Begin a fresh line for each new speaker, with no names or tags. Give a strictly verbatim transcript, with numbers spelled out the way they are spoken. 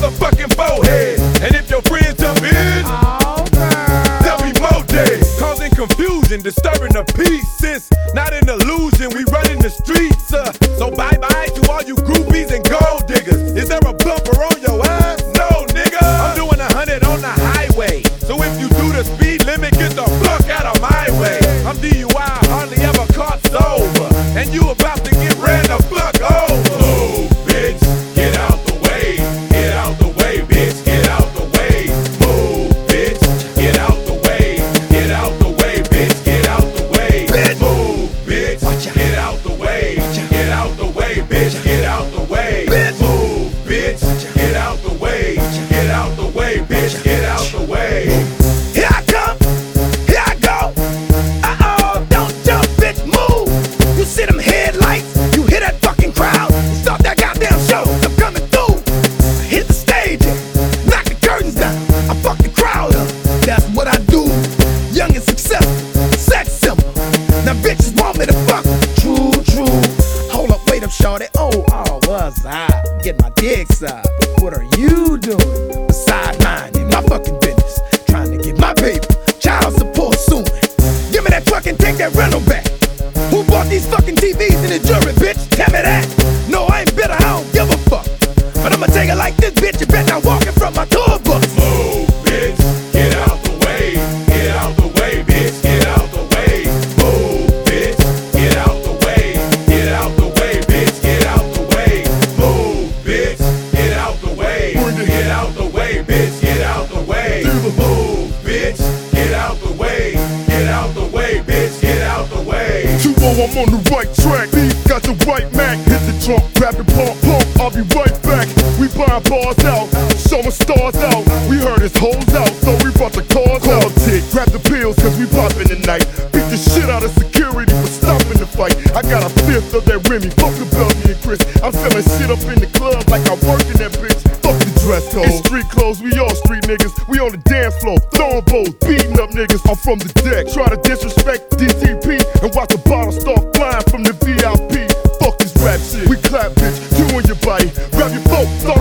motherfucking forehead. And if your friends jump in,
Oh, girl.
there'll be more days. Causing confusion, disturbing the peace. It's not an illusion, we running the streets. Uh, so bye bye to all you groupies and gold diggers. Is there a bumper on your ass? No, nigga. I'm doing a hundred on the highway. So if you do the speed limit, get the fuck out of my way. I'm D U I, hardly ever caught sober. And you about to get ran the fuck over. Move, bitch, get out the way. Get out the way, bitch, get out the way. Move, bitch, get out the way. Get out the way, bitch, get out the way. Move, bitch, get out the way. Get out the way, bitch, get out the way. Move, bitch, get out the way. Get out the way, bitch, get out the way.
Here I come, here I go. Uh-oh, don't jump, bitch, move. You see them headlights, you hear that fucking crowd. Start that goddamn show, I'm coming through. I hit the stage and knock the curtains down. I fuck the crowd up, that's what I do. Young and successful, sex symbol. Now bitches want me to fuck. True, true. Hold up, wait up, shorty. Oh, oh, what's up? Get my dick sucked. What are you doing? Besides minding my fucking business. Trying to get my paper, child support soon. Give me that fucking, take that rental back. Who bought these fucking T Vs in the jury, bitch? Tell me that. No, I ain't bitter, I don't give a fuck. But I'ma take it like this, bitch. You bet not walking from my tour bus.
Move, bitch, get out the way. Get out the way, bitch, get out the way. Move, bitch, get out the way. Get out the way, bitch, get out the way. Move, bitch, get out the way. Get out the way, bitch, get out the way. Move, bitch, get out the way. Get out the way, bitch, get out the way.
two oh, I'm on the right track. B got the right Mac. Hit the trunk, grab the pump, pump. I'll be right back. We buying bars out, showing stars out. We heard his hoes out, so we brought the cars out. Tick, grab the pills, cause we poppin' tonight. Beat the shit out of security for stopping the fight. I got a fifth of that Remy. Fuck the Belgian and Chris. I'm selling shit up in the club like I work in that bitch. Fuck the dress code. It's street clothes, we all street niggas. We on the dance floor, throwing bows, beating up niggas. I'm from the deck. Try to disrespect D T P and watch the bottle start flying from the V I P. Fuck this rap shit. We clap, bitch. You on your body. Grab your phone, start